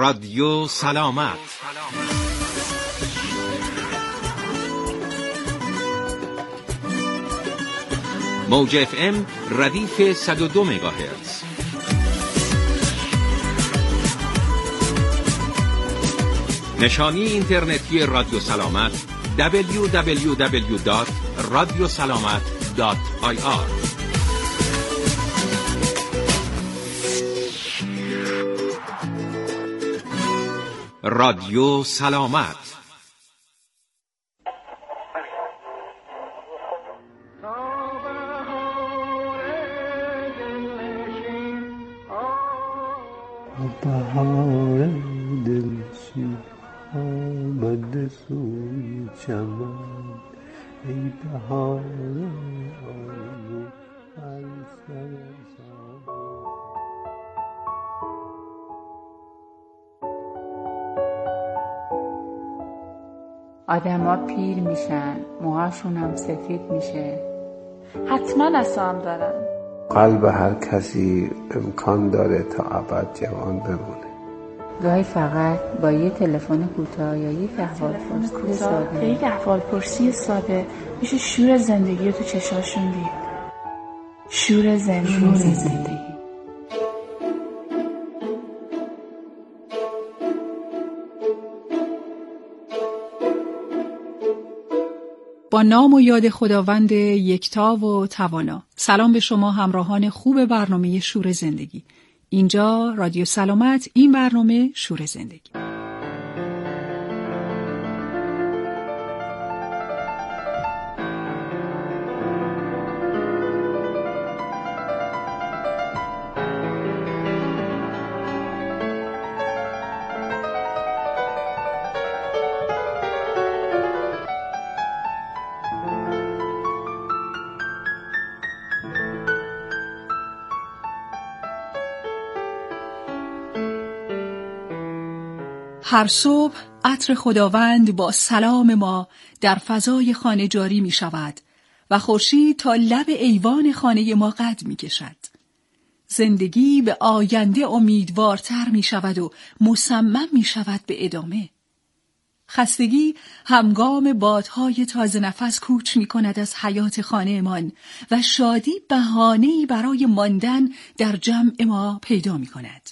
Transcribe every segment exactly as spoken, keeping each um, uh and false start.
رادیو سلامت. موج اف ام ردیف صد و دو مگاهرتز. نشانی اینترنتی رادیو سلامت دبلیو دبلیو دبلیو دات رادیو سلامت دات آی آر. رادیو سلامت. بهار دلشین آمده سوی چمن، ای بهار آرزو بر سر سامان. آدما پیر میشن، موهاشون هم سفید میشه، حتما عصام دارن. قلب هر کسی امکان داره تا ابد جوان بمونه. گاهی فقط با یه تلفن کوتاه یا یک احوالپرسی ساده یک احوالپرسی ساده میشه شور زندگی رو تو چشاشون دید. شور زندگی, شور زندگی. با نام و یاد خداوند یکتا و توانا. سلام به شما همراهان خوب برنامه شور زندگی. اینجا رادیو سلامت، این برنامه شور زندگی. هر صبح عطر خداوند با سلام ما در فضای خانه جاری می شود و خورشید تا لب ایوان خانه ما قد می کشد. زندگی به آینده امیدوارتر می شود و مصمم می شود به ادامه. خستگی همگام بادهای تازه نفس کوچ می کند از حیات خانه‌مان و شادی بهانه‌ای برای ماندن در جمع ما پیدا می کند.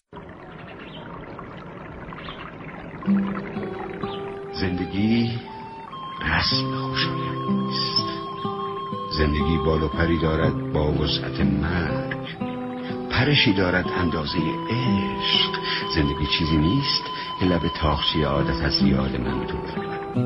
زندگی رسم خوشایند نیست. زندگی بال و پری دارد با وسعت مرگ، پرشی دارد اندازه عشق. زندگی چیزی نیست که لب تاخچه عادت از یاد من دور کند.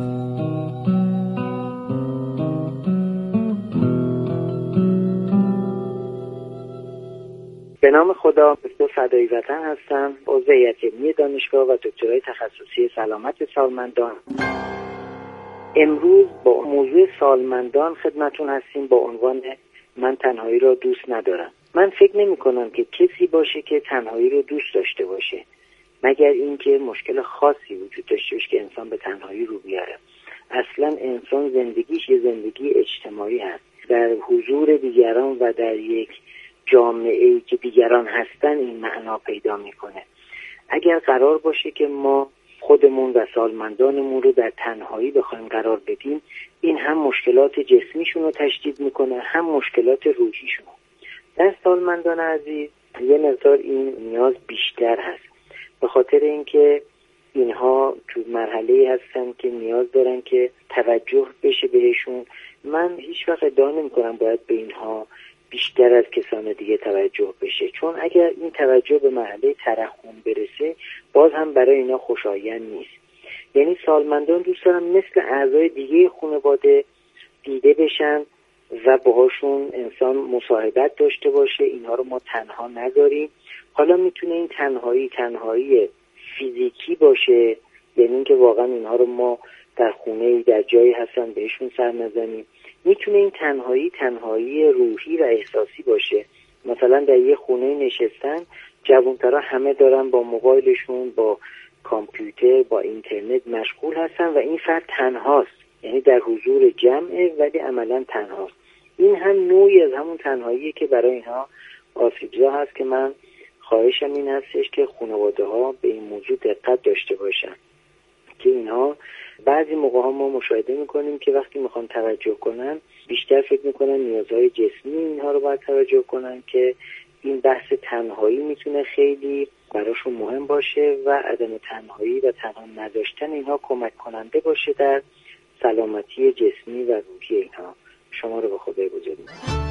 به نام خدا، دکتر فدایی وطن هستم، عضو هیئت علمی دانشگاه و دکترای تخصصی سلامت سالمندان. امروز با موضوع سالمندان خدمتون هستیم با عنوان من تنهایی را دوست ندارم. من فکر نمی کنم که کسی باشه که تنهایی رو دوست داشته باشه، مگر اینکه مشکل خاصی وجود داشته باشه که انسان به تنهایی رو بیاره. اصلا انسان زندگیش یه زندگی اجتماعی هست، در حضور دیگران و در یک جامعه‌ای که دیگران هستن این معنا پیدا میکنه. اگر قرار باشه که ما خودمون و سالمندانمون رو در تنهایی بخوایم قرار بدیم، این هم مشکلات جسمیشون رو تشدید میکنه، هم مشکلات روحیشون. در سالمندان عزیز یه مقدار این نیاز بیشتر هست، به خاطر اینکه اینها تو مرحله هستن که نیاز دارن که توجه بشه بهشون. من هیچ وقت ادعا نمی‌کنم باید به اینها بیشتر از کسان دیگه توجه بشه، چون اگر این توجه به مرحله ترحم برسه باز هم برای اینا خوشایند نیست. یعنی سالمندان دوست دارن مثل اعضای دیگه خانواده دیده بشن و باهاشون انسان مصاحبت داشته باشه، اینها رو ما تنها نذاریم. حالا میتونه این تنهایی تنهایی فیزیکی باشه، یعنی اینکه واقعا اینها رو ما در خونه در جایی هستن بهشون سر نزنیم. میتونه این تنهایی تنهایی روحی و احساسی باشه، مثلا در یه خونه نشستن، جوانترها همه دارن با موبایلشون، با کامپیوتر، با اینترنت مشغول هستن و این فرد تنهاست، یعنی در حضور جمعه ولی عملا تنهاست. این هم نوعی از همون تنهاییه که برای اینها آسیبزا هست که من خواهشم این هستش که خانواده ها به این موضوع دقت داشته باشن که اینها بعضی موقع ها ما مشاهده میکنیم که وقتی میخوان توجه کنن بیشتر فکر میکنن نیازهای جسمی اینها رو باید توجه کنن که این بحث تنهایی میتونه خیلی براشون مهم باشه و عدم تنهایی و تنها نداشتن اینها کمک کننده باشه در سلامتی جسمی و روحی اینها. شما رو به خدای بزرگ می‌سپارم.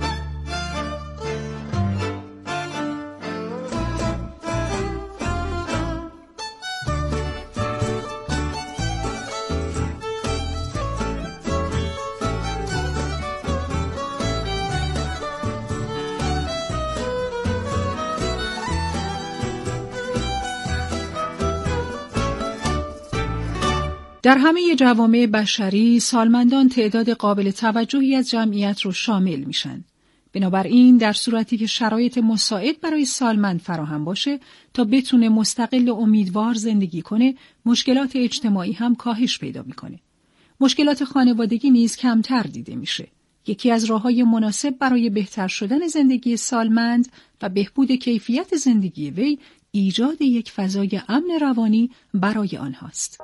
در همه جوامع بشری سالمندان تعداد قابل توجهی از جمعیت رو شامل میشن. بنابراین در صورتی که شرایط مساعد برای سالمند فراهم باشه تا بتونه مستقل و امیدوار زندگی کنه، مشکلات اجتماعی هم کاهش پیدا میکنه. مشکلات خانوادگی نیز کمتر دیده میشه. یکی از راه‌های مناسب برای بهتر شدن زندگی سالمند و بهبود کیفیت زندگی وی ایجاد یک فضای امن روانی برای آنهاست.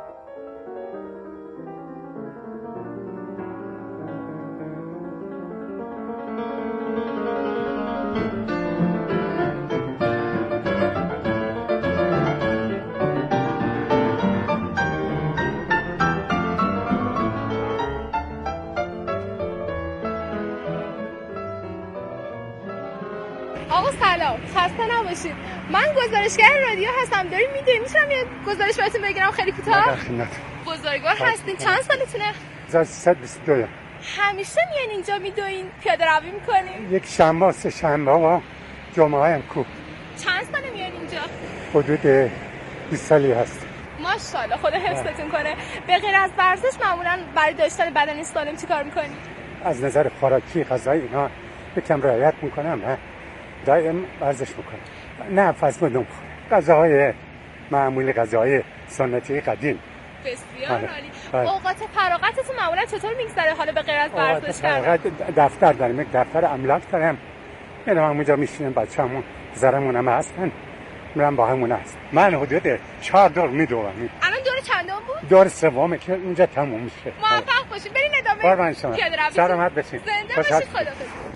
آقا سلام، خسته نباشید. من گزارشگر رادیو هستم. دارین میدونید میتونم یه گزارش براتون بگیرم خیلی کوتاه؟ بزرگوار هستین. چند سالتونه؟ سیصد و بیست و دو. همیشه میان اینجا میدوین پیاده روی میکنین؟ یک شنبه سه شنبه و جمعه هم کوب. چند ساله میان اینجا؟ حدود بیست سالی هست. ماشاءالله، خدا حفظتون کنه. به غیر از ورزش معمولا برای داشتن بدن سالم چیکار میکنید؟ از نظر خوراکی غذایی اینا یکم رعایت میکنم. ها دائم ورزش میکنم. نه فاست فود نمیخورم. غذاهای معمولی، غذاهای سنتی قدیم. بسیار عالی. اوقات فراغتتون معمولا چطور میگذره حالا به غیر از ورزش کردن؟ دفتر دارم، یک دفتر املاک دارم. میرم اونجا میشینم، بچه‌مون زرمون هم هستن، میرم با همون هست. من حدود چهار دور میدوم. الان دور چندم بود؟ دور سومه که اونجا تموم میشه. موفق باشید. برین ادامه. قربان شما. سلامت باشید. زنده باشید. خداحافظ.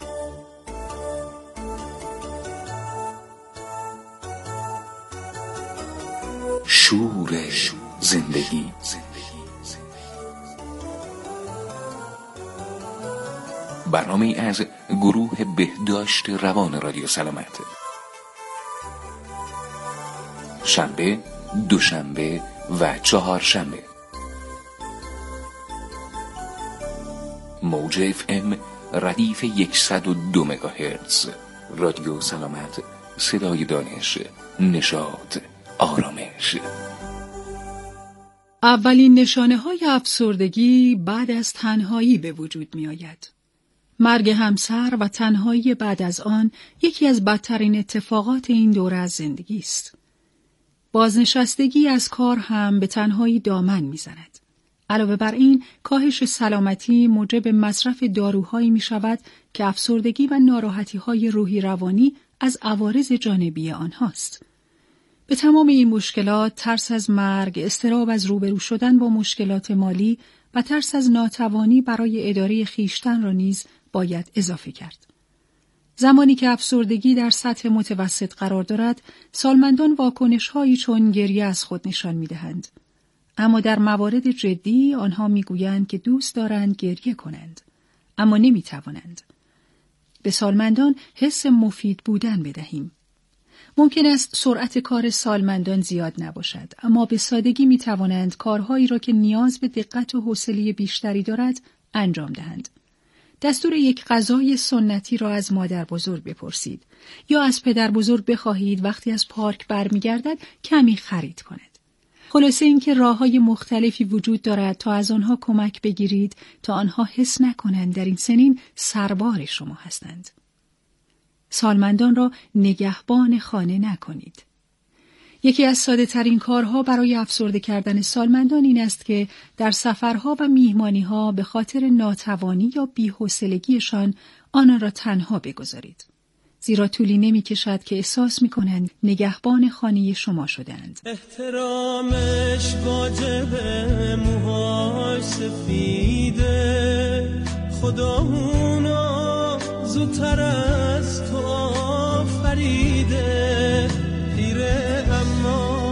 شور زندگی. برنامه از گروه بهداشت روان رادیو سلامت. شنبه، دوشنبه و چهارشنبه. موج اف ام ردیف صد و دو مگاهرتز. رادیو سلامت، صدای دانش، نشاط، آرامش. اولین نشانه‌های افسردگی بعد از تنهایی به وجود می آید. مرگ همسر و تنهایی بعد از آن یکی از بدترین اتفاقات این دوره از زندگی است. بازنشستگی از کار هم به تنهایی دامن می زند. علاوه بر این، کاهش سلامتی موجب مصرف داروهایی می شود که افسردگی و ناراحتی‌های روحی روانی از عوارض جانبی آنهاست. به تمام این مشکلات، ترس از مرگ، اضطراب از روبرو شدن با مشکلات مالی و ترس از ناتوانی برای اداره خویشتن را نیز باید اضافه کرد. زمانی که افسردگی در سطح متوسط قرار دارد، سالمندان واکنش‌هایی چون گریه از خود نشان می‌دهند. اما در موارد جدی آنها می‌گویند که دوست دارند گریه کنند، اما نمی‌توانند. به سالمندان حس مفید بودن بدهیم. ممکن است سرعت کار سالمندان زیاد نباشد، اما به سادگی می توانند کارهایی را که نیاز به دقت و حوصله بیشتری دارد انجام دهند. دستور یک غذای سنتی را از مادر بزرگ بپرسید یا از پدر بزرگ بخواهید وقتی از پارک برمیگردد کمی خرید کند. خلاصه اینکه راه‌های مختلفی وجود دارد تا از آنها کمک بگیرید تا آنها حس نکنند در این سنین سربار شما هستند. سالمندان را نگهبان خانه نکنید. یکی از ساده ترین کارها برای افسرده کردن سالمندان این است که در سفرها و میهمانیها به خاطر ناتوانی یا بی‌حوصلگیشان آنان را تنها بگذارید. زیرا طولی نمی کشد که احساس می کنند نگهبان خانه شما شدند. احترامش واجبه، موهاش سفیده، خدا اونو زودتر از تو آفریده، پیره اما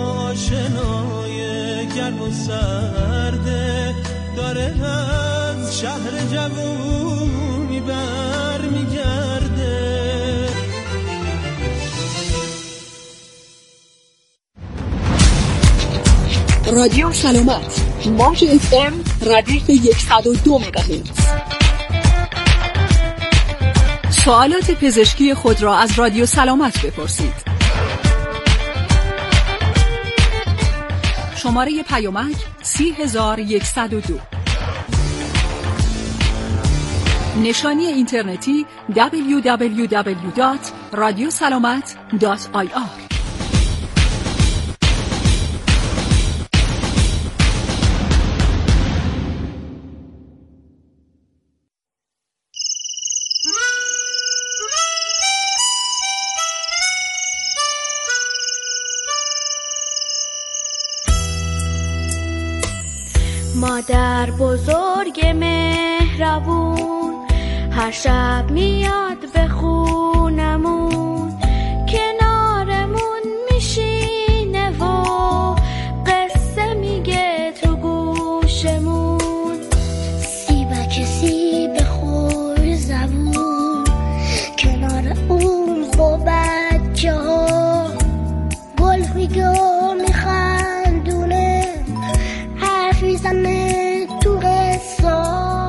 آشنای گرم و سرده، داره از شهر جوونی بر میگرده. رادیو سلامت، موج اف ام ردیف صد و دو مگاهرتز. سوالات پزشکی خود را از رادیو سلامت بپرسید. شماره پیامک سی هزار و صد و دو. نشانی اینترنتی دبلیو دبلیو دبلیو دات رادیو سلامت دات آی آر. مادر بزرگ مهربون هر شب میاد به خونمون، کنارمون میشینه و قصه میگه تو گوشمون. سیبک سیب خوش زبون کنار اون با بچه ها، گل میگه میخندونه، حرف میزنه تو قصه.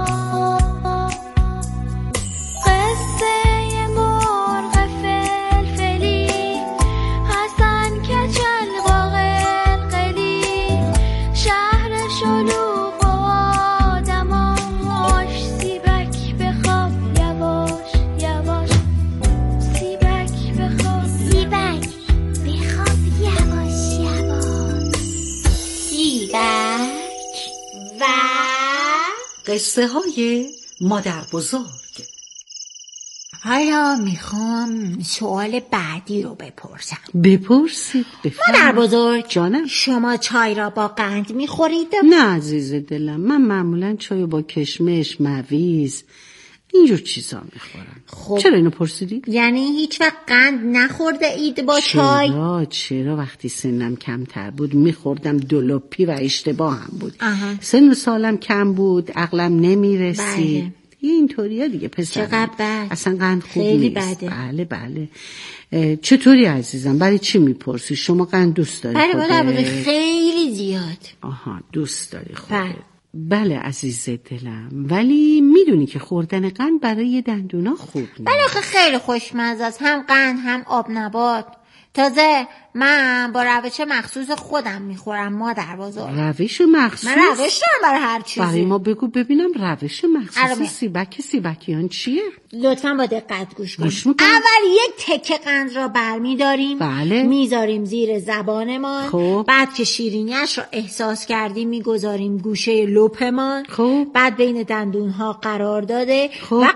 قصه های مادر بزرگ. حالا میخوام سوال بعدی رو بپرسم. بپرسید. بفرمایید. مادر بزرگ جانم، شما چای را با قند میخورید؟ نه عزیز دلم، من معمولا چای با کشمش، مویز، اینجور چیزا میخورم. خب چرا اینو پرسیدی؟ یعنی هیچ وقت قند نخورده اید با چای؟ چرا چرا وقتی سنم کمتر بود میخوردم، دلوپی و اشتباه هم بود. آها. سن و سالم کم بود، عقلم نمیرسید. بله. اینطوریه دیگه پسرم. چقدر بد. اصلا قند خوب خیلی نیست. بده. بله بله. چطوری عزیزم؟ برای چی میپرسی؟ شما قند دوست داری؟ بله مادر بزرگ خیلی زیاد. آها دوست داری. خب بله. بله عزیز دلم، ولی میدونی که خوردن قند برای دندونا خوب نیست. بله آخه خیلی خوشمزه است، هم قند هم آب نبات. تازه من با روش مخصوص خودم میخورم مادر بزرگ. روش مخصوص؟ من روش دارم برای هر چیزی. برای ما بگو ببینم روش مخصوص عربه. سیبک سیبکیان چیه؟ لطفاً با دقت گوش کن. گوش میکنم. اول یک تکه قند را برمیداریم. بله. میذاریم زیر زبانمان. خب. بعد که شیرینیش رو احساس کردیم میگذاریم گوشه لپمان. خب. بعد بین دندونها قرار داده. خب. و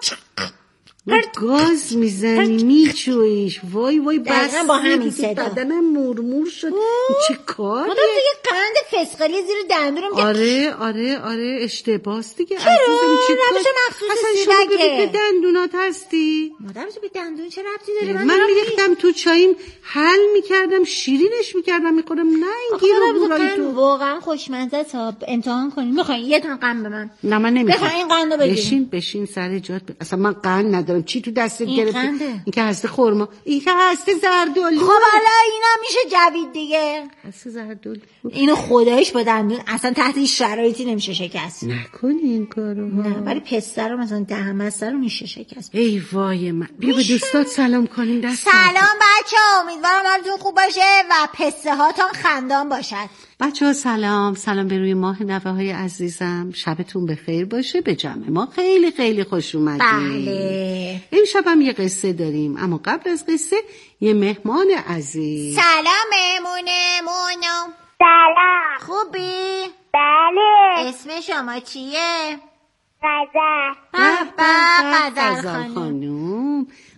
گاز میزنی میچویش. وای وای بس با همین صدا بدنم مورمور شد. چه کاریه؟ مادر دیگه قند فسقلی زیر دندونم. آره آره آره اشتباهست دیگه. چرا؟ روش مخصوص سیبکه. اصلا شما به دندونات هستی؟ مادر به دندون چه ربطی داره؟ من, من میریختم تو چاییم، حل میکردم، شیرینش میکردم، میخورم. نه این گیرو بورایی تو واقعا خوشمزه. تا امتحان کنیم. میخواین یه تون قند به من؟ نه من نمیخوام. بخواین قندو بگیریم. بشین بشین سر جات. ب... اصلا من قند ندارم. چی تو دستت گرفتی؟ این که هسته خرما، این که هسته زردالو. خب حالا اینم میشه جوید دیگه. هسته زردالو. اینو خداییش با دندون اصلا تحت هیچ شرایطی نمیشه شکست. نکنی این کارو. نه ولی پسته رو مثلا دهم بسته رو میشه شکست. ای وای من. بیا به دوستات سلام کنیم. دست سلام بچه‌ها، امیدوارم حالتون خوب باشه و پسته هاتون خندان باشد. بچه‌ها سلام. سلام به روی ماه نوه های عزیزم. شبتون بخیر باشه. به جمع ما خیلی خیلی خوش اومدید. بله. امشب هم یه قصه داریم، اما قبل از قصه یه مهمان عزیز. سلام مهمونمونو. سلام. خوبی؟ بله. اسم شما چیه؟ غزل. به به غزل خانم.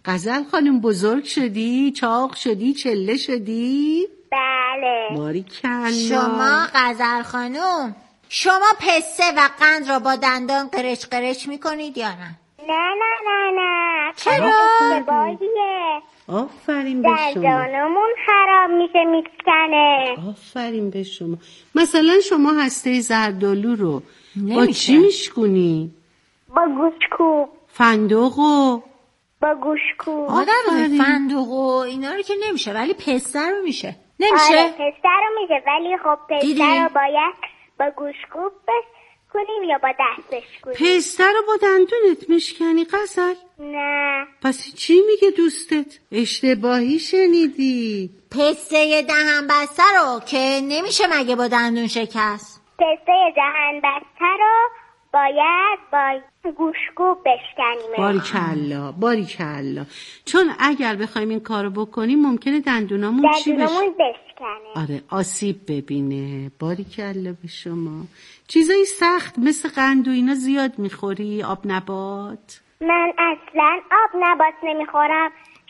غزل خانم بزرگ شدی؟ چاق شدی؟ چله شدی؟ بله. باریکلا. شما غزل خانم شما پسته و قند را با دندان قرچ قرچ میکنید یا نه؟ نه نه نه نه. چرا؟ اشتباهیه. آفرین به شما. دندانمون خراب میشه میکنه. آفرین به شما. مثلا شما هسته زردآلو رو نمیشه. با چی میشکنی؟ با گوشتکوب. فندقو با گوشتکوب. آدم فندق و اینا رو که نمیشه، ولی پسته رو میشه. نمیشه؟ آره پسته رو میشه، ولی خب پسته رو باید با گوشتکوب کنیم یا با دستش کنیم. پسته رو با دندونت میشکنی غزل؟ نه. پس چی میگه دوستت؟ اشتباهی شنیدی. پسته دهن بسته رو که نمیشه مگه با دندون شکست؟ پسته دهن بسته رو باید با گوشتکوب بشکنیم. باریکلا باریکلا. چون اگر بخوایم این کارو بکنیم ممکنه دندونامون چی بشه؟ دندونامون بشکنه. آره آسیب ببینه. باریکلا به شما. چیزای سخت مثل قند و اینا زیاد میخوری؟ آب نبات؟ من اصلا آب نبات نمیخورم.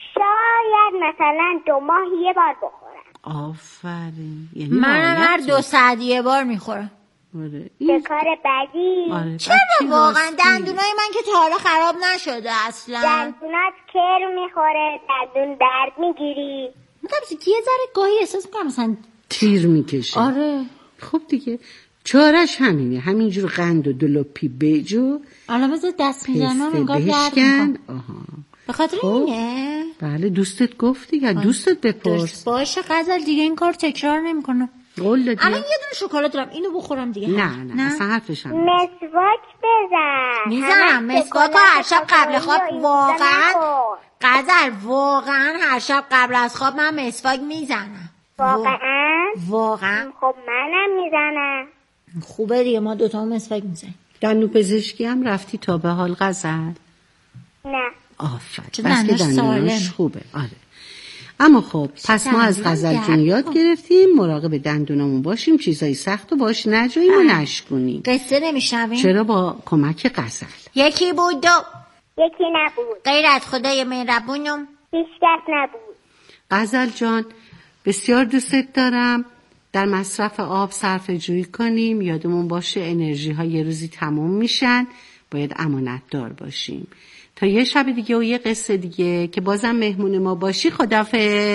شاید مثلا دو ماه یه بار بخورم. آفرین. یعنی من هر دو ساعت یه بار میخورم. آره. چه کار بدی. آره. چرا واقعا دندونای من که تا حالا خراب نشده اصلا. دندونات کر میخوره، دندون درد میگیری. مثلا یه ذره گاهی احساس میکنم مثلا تیر میکشه. آره. خب دیگه چارش همینه، همینجور قند و دلوپی بجو. الان بذار دست میزنم انگار درد میکنم. آها. به خاطر خب. اینه؟ بله دوستت گفت دیگه. دوستت بپرس. باشه غزل دیگه این کار تکرار نمیکنم. قول دادی. الان یه دونه شکلات دارم اینو بخورم دیگه. نه نه, نه. اصلا حرفش هم مسواک بزن. میزنم مسواک هر شب قبل خواب. واقعا غزل واقعا هر شب قبل از خواب من مسواک میزنم. واقعا؟ واقعا. خب منم میزنم. خوبه دیگه ما دوتا مسواک میزنیم. دندون پزشکی هم رفتی تا به حال غزل؟ نه. آفرین. بس که دندوناش خوبه. آره. اما خب پس ما از غزل جون یاد گرفتیم مراقب دندونامون باشیم، چیزای سخت رو باش نجاییم و نشکنیم. قصه نمیشنویم؟ چرا با کمک غزل. یکی بود دو یکی نبود. غیر از خدای مهربونم هیچ کس نبود. غزل جان بسیار دوستت دارم. در مصرف آب صرفه جویی کنیم. یادمون باشه انرژی ها یه روزی تموم میشن. باید امانت دار باشیم. تا یه شب دیگه و یه قصه دیگه که بازم مهمون ما باشی. خدافظ.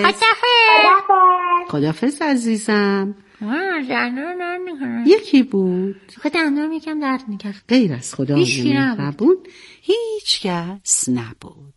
خدافظ. خدافظ عزیزم. دندون درد میکنه. یکی بود. خود دندون یکم درد میکرد. غیر از خدا مهربون هیچ کس نبود.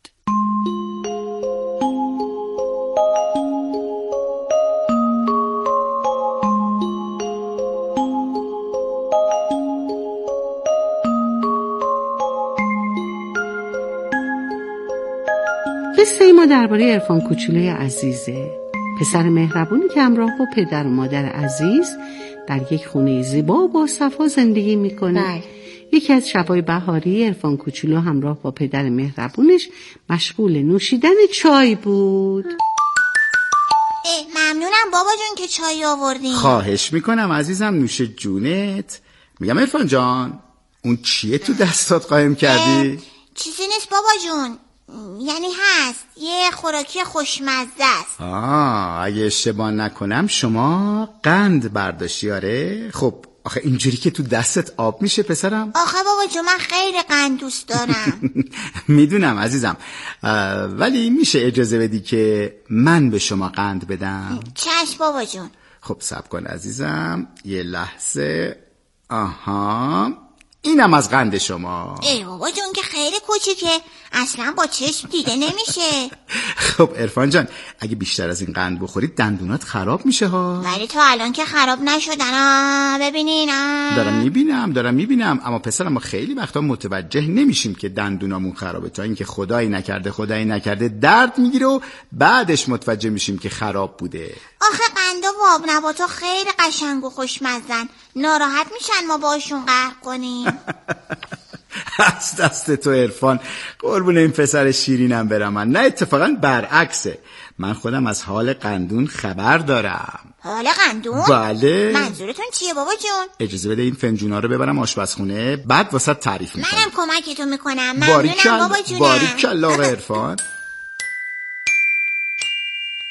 قصه ما درباره عرفان کوچولوی عزیزه، پسر مهربونی که همراه با پدر و مادر عزیز در یک خونه زیبا و با صفا زندگی میکنه. یکی از شبای بهاری عرفان کوچولو همراه با پدر مهربونش مشغول نوشیدن چای بود. ممنونم بابا جون که چای آوردین. خواهش میکنم عزیزم، نوش جونت. میگم عرفان جان اون چیه تو دستات قایم کردی؟ چیزی نیست بابا جون، یعنی هست یه خوراکی خوشمزه است. آه اگه اشتباه نکنم شما قند برداشتی؟ آره. خب آخه اینجوری که تو دستت آب میشه پسرم. آخه بابا جون من خیلی قند دوست دارم. میدونم عزیزم، ولی میشه اجازه بدی که من به شما قند بدم؟ چشم بابا جون. خب صبر کن عزیزم یه لحظه. آها اینم از قند شما. ای بابا جون که خیلی کوچیکه، اصلا با چشم دیده نمیشه. خب عرفان جان اگه بیشتر از این قند بخورید دندونات خراب میشه ها. ولی تا الان که خراب نشدن ها. ببینین ها. دارم میبینم دارم میبینم اما پسرم ما خیلی وقتا متوجه نمیشیم که دندونامون خرابه تا اینکه خدایی نکرده خدایی نکرده درد میگیره و بعدش متوجه میشیم که خراب بوده. آخه قندا و آب نباتا خیلی قشنگ و خوشمزن، ناراحت میشن ما باشون قهر کنیم. از دست تو عرفان، قربون این پسر شیرینم برم من. نه اتفاقا برعکسه، من خودم از حال قندون خبر دارم. حال قندون؟ بله. منظورتون چیه بابا جون؟ اجازه بده این فنجونا رو ببرم آشپزخونه بعد واسه تعریف میکنم. منم کمکتون میکنم. ممنونم بابا جونم. باریکلا آقا عرفان.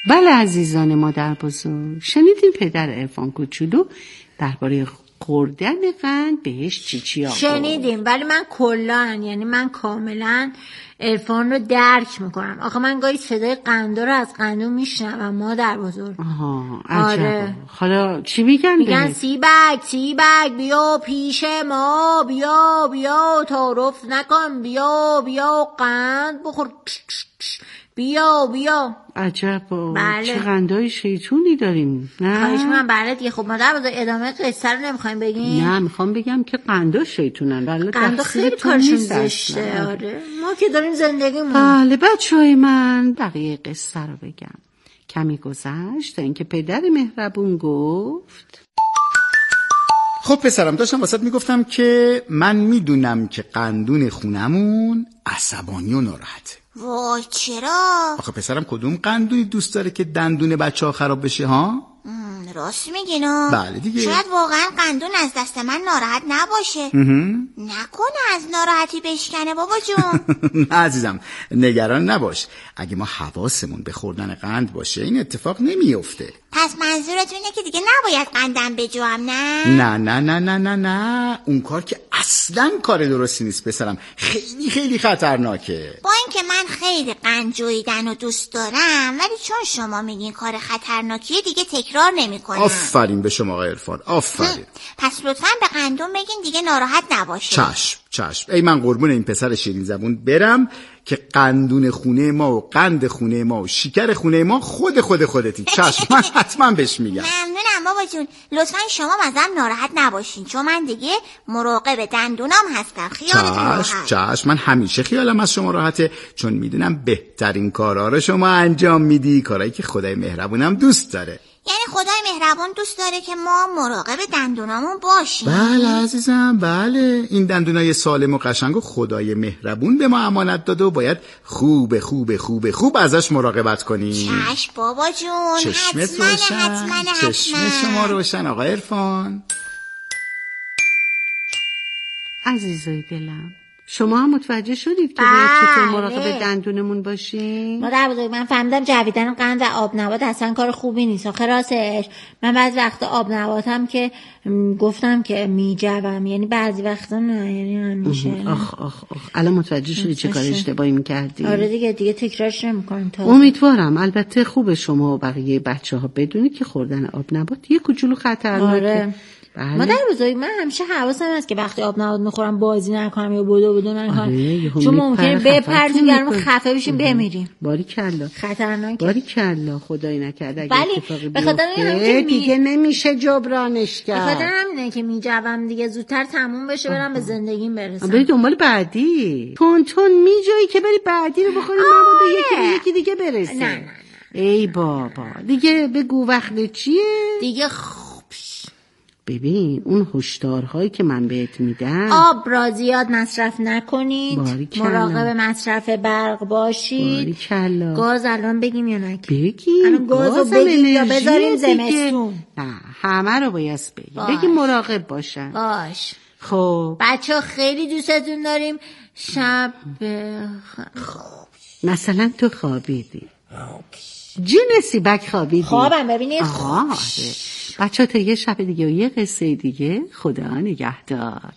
بله عزیزان مادر بزرگ، شنیدین پدر عرفان کوچولو درباره خوردن قند بهش چی چی آقا؟ شنیدیم، ولی من کلان، یعنی من کاملا عرفان رو درک میکنم. آخه من گاهی صدای قندا رو از قندون میشنوم مادر بزرگ. آها عجبا. آره. حالا چی میگن؟ میگن بهت؟ سیبک سیبک بیا پیش ما، بیا بیا تعارف نکن، بیا بیا قند بخور، بیا بیا. عجب. بله. چه قندای شیطونی داریم. نه خواهش من بله دیگه. خب مادر بزرگ ادامه قصه رو نمیخوایم بگیم؟ نه میخوام بگم که قندا شیطونن. بله قندا خیلی کارشون زشته. آره ما که داریم زندگیمون. بله بچهای من بقیه قصه رو بگم. کمی گذشت تا اینکه پدر مهربون گفت خب پسرم داشتم واسط میگفتم که من میدونم که قندون خونمون عصبانی و ناراحته. وای چرا؟ آخه پسرم کدوم قندونی دوست داره که دندون بچه ها خراب بشه ها؟ راست میگینا. بله دیگه. شاید واقعا قندون از دست من ناراحت نباشه. نکنه از ناراحتی بشکنه بابا جون. نه عزیزم نگران نباش، اگه ما حواسمون به خوردن قند باشه این اتفاق نمیفته. پس منظورت اینه که دیگه نباید قندم بجوام؟ نه نه نه نه نه نه نه اون کار که اصلا کار درستی نیست پسرم، خیلی خیلی خطرناکه. با اینکه من خیلی قند جویدن رو دوست دارم، ولی چون شما میگین کار خطرناکیه دیگه تکرار نمیکنم. آفرین به شما آقای عرفان، آفرین. پس لطفا به قندون بگین دیگه ناراحت نباشه. چشم چشم. ای من قربون این پسر شیرین زبون برم که قندون خونه ما و قند خونه ما و شکر خونه ما خود خود خودتی. چشم من حتما بهش میگم. ممنونم بابا جون. لطفا شما ازم ناراحت نباشین، چون من دیگه مراقب دندونام هستم. خیالتون راحت. چشم چشم من همیشه خیالم از شما راحته، چون میدونم بهترین کارا رو شما انجام میدی، کارایی که خدای مهربونم دوست داره. یعنی خدای مهربون دوست داره که ما مراقب دندونامون باشیم؟ بله عزیزم بله. این دندونای سالم و قشنگ و خدای مهربون به ما امانت داده و باید خوب خوب خوب خوب ازش مراقبت کنیم. چشم بابا جون. چشمت حتما روشن. حتما حتما. چشم شما روشن آقای عرفان. عزیزای دلم شما هم متوجه شدید که باید چطور مراقب دندونمون باشیم؟ مادر بزرگ من فهمیدم جویدن قند و آب نبات اصلا کار خوبی نیست. آخه راستش من بعضی وقتا آب نباتم که گفتم که میجوم، یعنی بعضی وقتا نه، یعنی همیشه. آخ آخ آخ الان متوجه شدی چه کار اشتباهی میکردی؟ آره دیگه دیگه تکرارش نمی‌کنم. تا امیدوارم البته خوب شما و بقیه بچه‌ها بدونید که خوردن آب نبات یه کوچولو خطرناکه. آره. بله. مادر بزرگ من همیشه حواسم هست که وقتی آب نبات میخورم بازی نکنم یا بدو بدو نکنم. آره، چون ممکنه بپرزیم گرم خفه بشیم بمیریم. باریکلا خطرناکه. باریکلا خدای نکرده اگه ولی اتفاقی به خاطر بیفته دیگه نمیشه جبرانش کرد. به خاطر همینه که میجوام دیگه زودتر تموم بشه برم به زندگیم برسم. بری دنبال بعدی. تون تون میجایی که بری بعدی رو بخوری مبادا یکی به یکی دیگه برسه. نه نه نه. ای بابا دیگه بگو وقت چیه؟ دیگه ببین اون هشدارهایی که من بهت میدم، آب را زیاد مصرف نکنید، مراقب مصرف برق باشید. باریکلا. گاز الان بگیم یا نگیم؟ بگیم. الان گازو بگیم یا بذاریم زمستون؟ نه همه رو باید بگیم. بگیم مراقب باشن. باش. خب بچه ها خیلی دوستتون داریم. شب خب. مثلا تو خوابیدی جون سیبک خوابیدی. خوابم ببینید. آها آره. بچه ها تا یه شب دیگه و یه قصه دیگه. خدا نگهدار.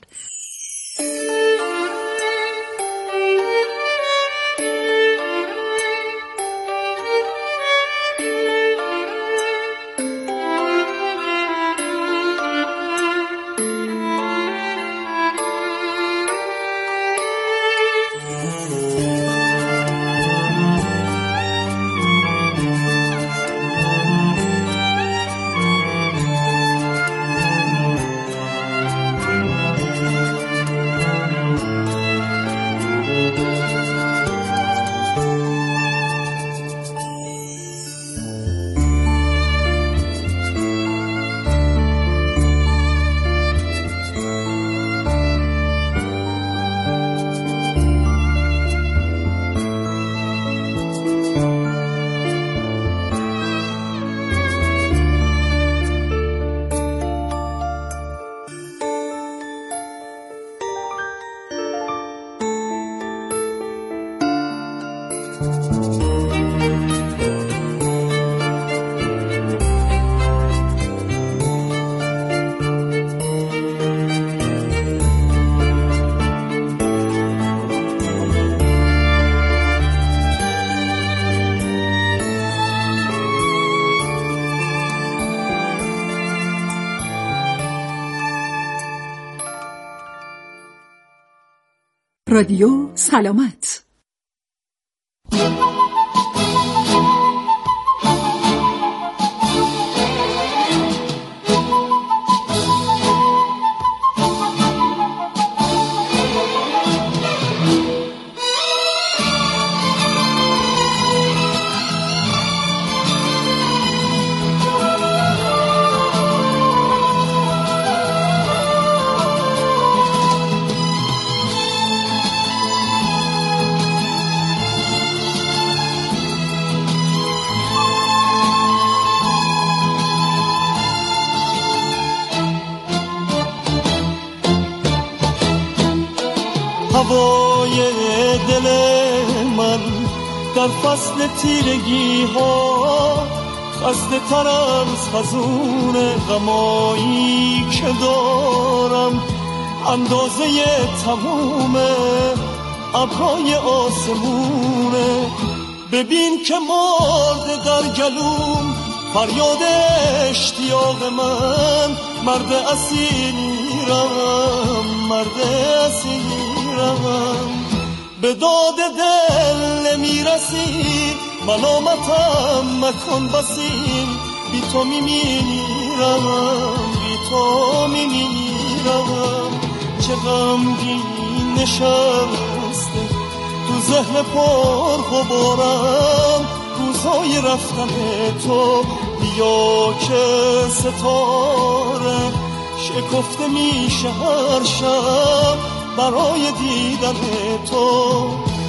رادیو سلامت. هوای دل من در فصل تیرگی ها خسته تر از خزون غمایی که دارم، اندازه تموم ابرهای آسمونه. ببین که مرد در گلوم فریاد اشتیاق من، مرد اسیرم، مرد اسیرم. به داد دل نمیرسی، ملامتم مکن بسی، بی تو میمیرم، بی تو میمیرم. چه غمگین نشسته تو ذهن پر غبارم، روزهای رفتن تو بیا که ستاره شکفته میشه هر شب برای دیدن تو.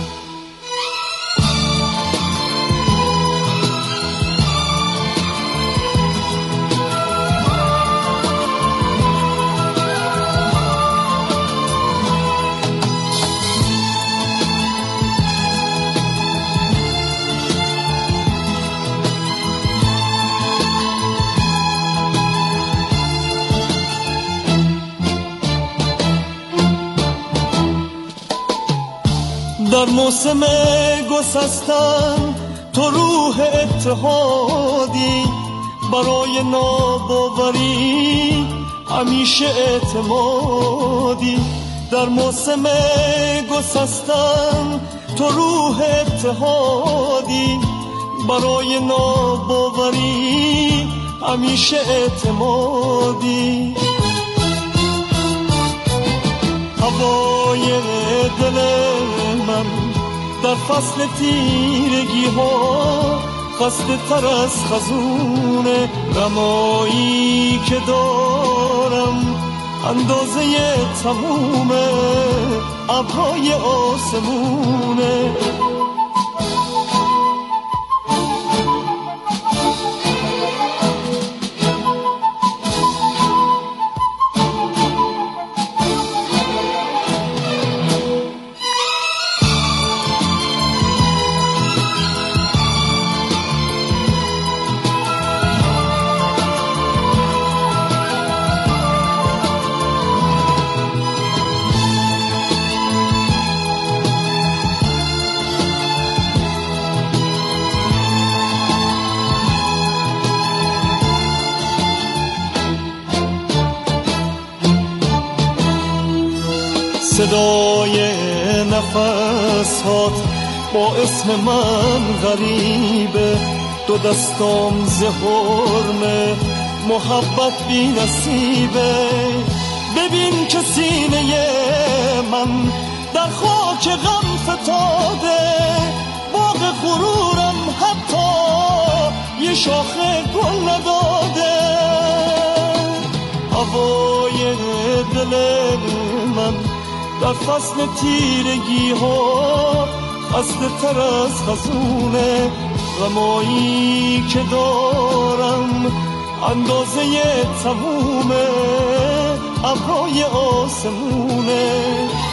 در موسم گسستن تو روح اتحادی، برای ناباوری همیشه اعتمادی. در موسم گسستن تو روح اتحادی، برای ناباوری همیشه اعتمادی. هوای دل من در فصل تیرگی ها خسته تر از خزون غمایی که دارم، اندازه تموم ابرهای آسمونه. صدای نفسات با اسم من غریبه، دو دستام ز حرمه محبت بی نصیبه. ببین که سینه من در خاک غم فتاده، باغ غرورم حتی یه شاخه گل نداده. هوای دل من در فصل تیرگی ها خسته تر از خزون غمایی که دارم، اندازه تموم ابرهای آسمونه.